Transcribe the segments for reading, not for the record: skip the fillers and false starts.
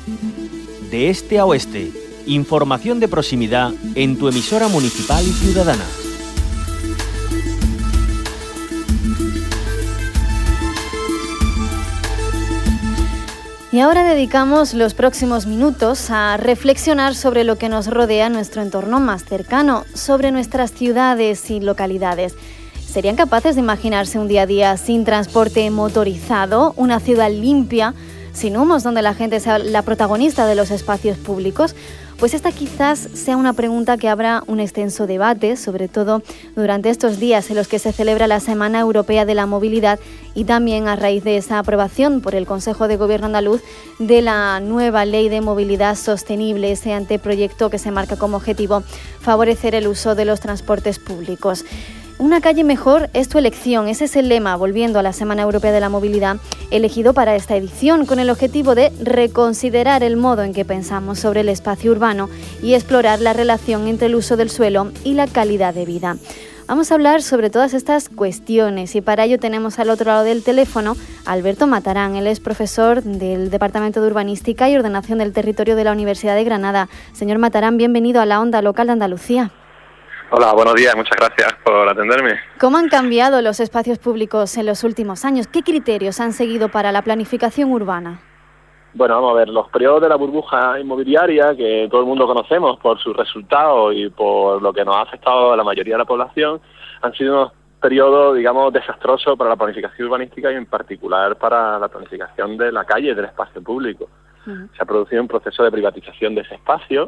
De este a oeste, información de proximidad en tu emisora municipal y ciudadana. Y ahora dedicamos los próximos minutos a reflexionar sobre lo que nos rodea en nuestro entorno más cercano, sobre nuestras ciudades y localidades. ¿Serían capaces de imaginarse un día a día sin transporte motorizado, una ciudad limpia, sin humos, donde la gente sea la protagonista de los espacios públicos? Pues esta quizás sea una pregunta que abra un extenso debate, sobre todo durante estos días en los que se celebra la Semana Europea de la Movilidad y también a raíz de esa aprobación por el Consejo de Gobierno andaluz de la nueva Ley de Movilidad Sostenible, ese anteproyecto que se marca como objetivo favorecer el uso de los transportes públicos. Una calle mejor es tu elección, ese es el lema, volviendo a la Semana Europea de la Movilidad, elegido para esta edición, con el objetivo de reconsiderar el modo en que pensamos sobre el espacio urbano y explorar la relación entre el uso del suelo y la calidad de vida. Vamos a hablar sobre todas estas cuestiones y para ello tenemos al otro lado del teléfono a Alberto Matarán. Él es profesor del Departamento de Urbanística y Ordenación del Territorio de la Universidad de Granada. Señor Matarán, bienvenido a la Onda Local de Andalucía. Hola, buenos días, muchas gracias por atenderme. ¿Cómo han cambiado los espacios públicos en los últimos años? ¿Qué criterios han seguido para la planificación urbana? Bueno, vamos a ver, los periodos de la burbuja inmobiliaria, que todo el mundo conocemos por sus resultados y por lo que nos ha afectado a la mayoría de la población, han sido unos periodos, digamos, desastrosos para la planificación urbanística y en particular para la planificación de la calle y del espacio público. Se ha producido un proceso de privatización de ese espacio.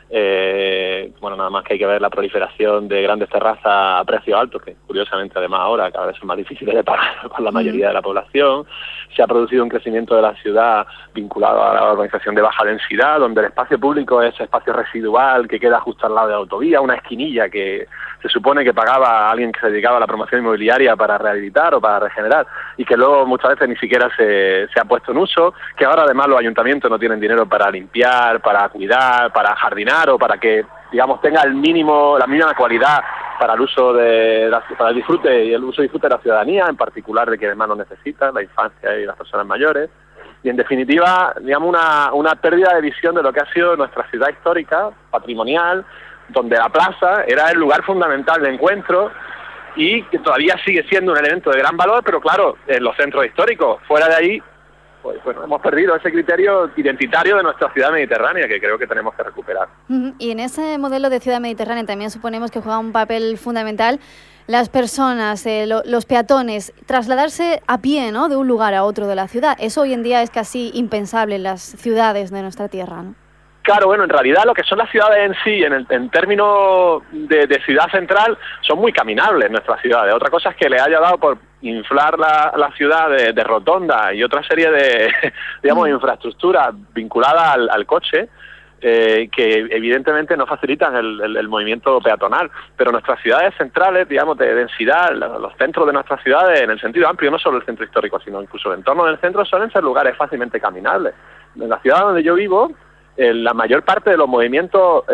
Bueno, nada más que hay que ver la proliferación de grandes terrazas a precios altos, que curiosamente además ahora cada vez son más difíciles de pagar por la mayoría de la población. Se ha producido un crecimiento de la ciudad vinculado a la urbanización de baja densidad, donde el espacio público es espacio residual que queda justo al lado de la autovía, una esquinilla que se supone que pagaba a alguien que se dedicaba a la promoción inmobiliaria para rehabilitar o para regenerar y que luego muchas veces ni siquiera se ha puesto en uso, que ahora además los ayuntamientos no tienen dinero para limpiar, para cuidar, para jardinar o para que, digamos, tenga la mínima cualidad para el uso para el disfrute y el uso y disfrute de la ciudadanía, en particular de quienes más lo necesitan, la infancia y las personas mayores. Y en definitiva, digamos, una pérdida de visión de lo que ha sido nuestra ciudad histórica, patrimonial, donde la plaza era el lugar fundamental de encuentro y que todavía sigue siendo un elemento de gran valor, pero claro, en los centros históricos, fuera de ahí, pues bueno, hemos perdido ese criterio identitario de nuestra ciudad mediterránea que creo que tenemos que recuperar. Y en ese modelo de ciudad mediterránea también suponemos que juega un papel fundamental las personas, los peatones, trasladarse a pie, ¿no?, de un lugar a otro de la ciudad. Eso hoy en día es casi impensable en las ciudades de nuestra tierra, ¿no? Claro, bueno, en realidad lo que son las ciudades en sí, en términos de ciudad central, son muy caminables nuestras ciudades. Otra cosa es que le haya dado por inflar la ciudad de rotonda y otra serie de, digamos, infraestructuras vinculadas al coche, que evidentemente no facilitan el movimiento peatonal. Pero nuestras ciudades centrales, digamos, de densidad, los centros de nuestras ciudades, en el sentido amplio, no solo el centro histórico, sino incluso el entorno del centro, suelen ser lugares fácilmente caminables. En la ciudad donde yo vivo, la mayor parte de los movimientos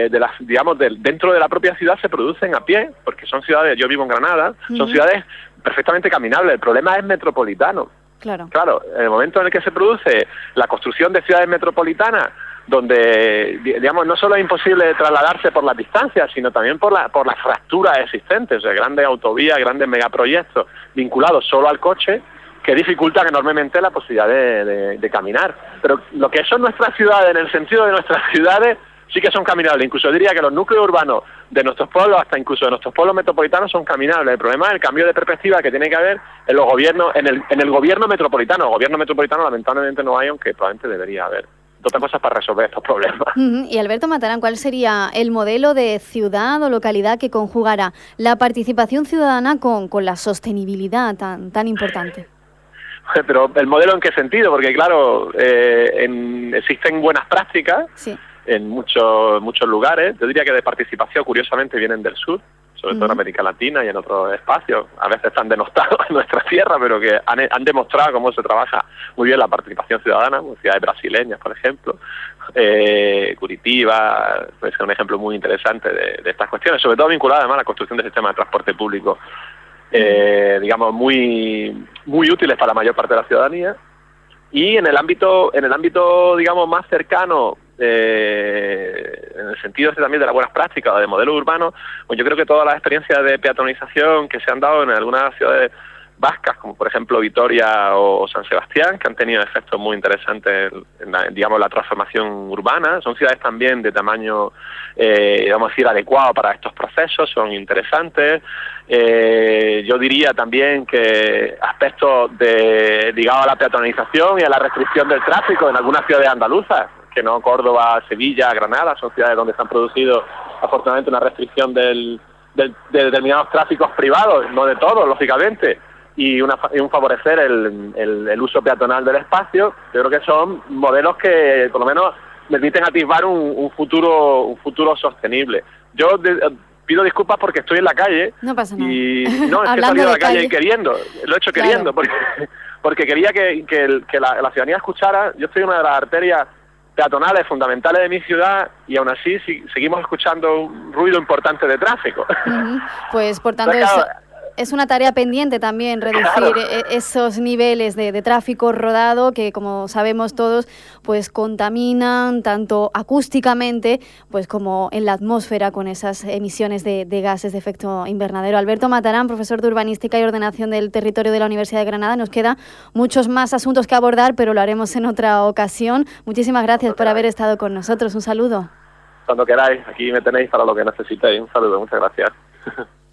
dentro de la propia ciudad se producen a pie, porque son ciudades, yo vivo en Granada, son ciudades perfectamente caminables. El problema es metropolitano. Claro, en el momento en el que se produce la construcción de ciudades metropolitanas, donde, digamos, no solo es imposible trasladarse por las distancias, sino también por las fracturas existentes, o sea, grandes autovías, grandes megaproyectos vinculados solo al coche, que dificultan enormemente la posibilidad de caminar. Pero lo que son nuestras ciudades, en el sentido de nuestras ciudades, sí que son caminables. Incluso diría que los núcleos urbanos de nuestros pueblos, hasta incluso de nuestros pueblos metropolitanos, son caminables. El problema es el cambio de perspectiva que tiene que haber en los gobiernos, en el gobierno metropolitano. El gobierno metropolitano lamentablemente no hay, aunque probablemente debería haber. Otras cosas para resolver estos problemas. Y Alberto Matarán, ¿cuál sería el modelo de ciudad o localidad que conjugara la participación ciudadana con la sostenibilidad tan importante? Pero ¿el modelo en qué sentido? Porque claro, existen buenas prácticas en muchos lugares. Yo diría que de participación, curiosamente, vienen del sur, sobre todo en América Latina y en otros espacios. A veces están denostados en nuestra tierra, pero que han demostrado cómo se trabaja muy bien la participación ciudadana, como ciudades brasileñas, por ejemplo. Curitiba puede ser un ejemplo muy interesante de estas cuestiones, sobre todo vinculada además a la construcción del sistema de transporte público, digamos, muy útiles para la mayor parte de la ciudadanía. Y en el ámbito digamos más cercano, en el sentido también de las buenas prácticas o de modelos urbanos, pues yo creo que todas las experiencias de peatonalización que se han dado en algunas ciudades vascas, como por ejemplo Vitoria o San Sebastián, que han tenido efectos muy interesantes en la transformación urbana. Son ciudades también de tamaño, vamos a decir, adecuado para estos procesos, son interesantes. Yo diría también que aspectos ligados a la peatonalización y a la restricción del tráfico en algunas ciudades andaluzas, que no Córdoba, Sevilla, Granada, son ciudades donde se han producido afortunadamente una restricción de determinados tráficos privados, no de todos, lógicamente, y un favorecer el uso peatonal del espacio. Yo creo que son modelos que por lo menos permiten atisbar un futuro sostenible. Yo pido disculpas porque estoy en la calle. No pasa nada. Y no, es que he salido a la calle queriendo, lo he hecho queriendo, porque quería que la ciudadanía escuchara. Yo estoy en una de las arterias peatonales fundamentales de mi ciudad y aún así seguimos escuchando un ruido importante de tráfico. Pues por tanto es una tarea pendiente también reducir esos niveles de tráfico rodado que, como sabemos todos, pues contaminan tanto acústicamente pues como en la atmósfera con esas emisiones de gases de efecto invernadero. Alberto Matarán, profesor de Urbanística y Ordenación del Territorio de la Universidad de Granada. Nos quedan muchos más asuntos que abordar, pero lo haremos en otra ocasión. Muchísimas gracias por haber estado con nosotros. Un saludo. Cuando queráis, aquí me tenéis para lo que necesitéis. Un saludo, muchas gracias.